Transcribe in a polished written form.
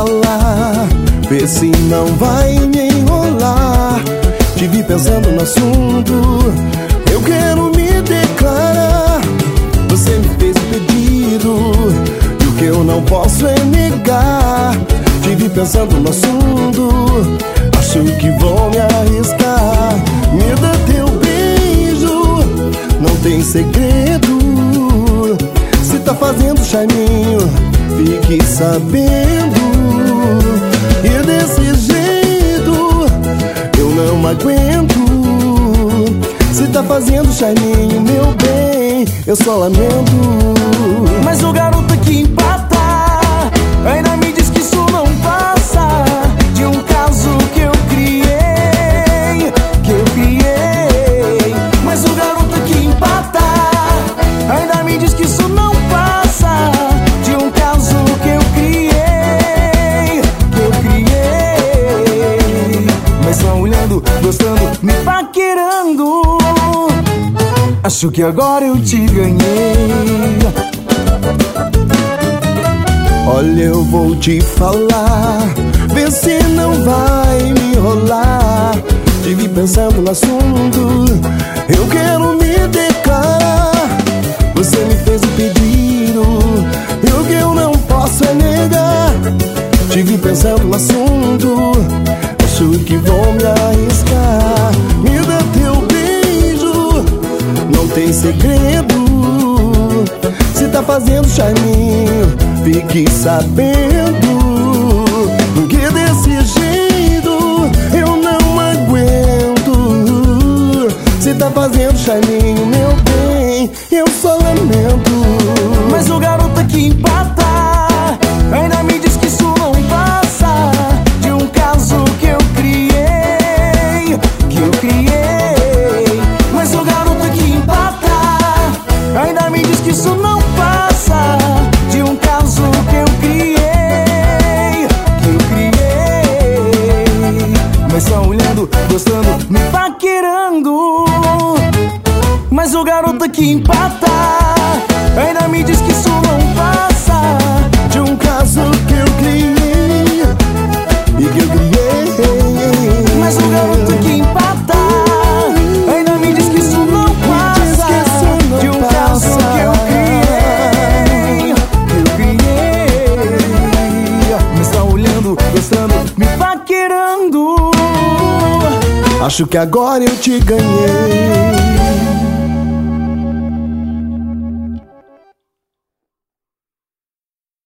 falar, vê se não vai me enrolar. Te vi pensando no assunto, eu quero me declarar. Você me fez um pedido, e o que eu não posso é negar. Te vi pensando no assunto, acho que vou me arriscar. Me dá teu beijo, não tem segredo. Se tá fazendo charminho, fique sabendo. E desse jeito eu não aguento. Se tá fazendo charminho, meu bem, eu só lamento. Mas o garoto que empata ainda me diz que isso não passa de um caso que eu criei, Mas o garoto que empata ainda me diz que isso não passa de um caso que eu criei, Mas só olhando, gostando, me paquerando. Acho que agora eu te ganhei. Olha, eu vou te falar, vê se não vai me enrolar. Te vi pensando no assunto, eu quero me declarar. Você me fez um pedido, e o que eu não posso é negar. Te vi pensando no assunto, acho que vou me arriscar. Me dá teu beijo, não tem segredo. Se tá fazendo charminho, fique sabendo. Que desse jeito eu não aguento. Se tá fazendo charminho, meu bem, eu só lamento. Mas o garoto que empata ainda me diz que isso não passa de um caso que eu criei, Mas o garoto que empata ainda me diz que isso não passa de um caso que eu criei, Mas só olhando, gostando, me paquerando. Mas o garoto que empata ainda me diz que isso não passa de um caso que eu criei, Mas o garoto que empata ainda me diz que isso não passa de um caso que eu criei, Mas tá olhando, gostando, me paquerando. Acho que agora eu te ganhei.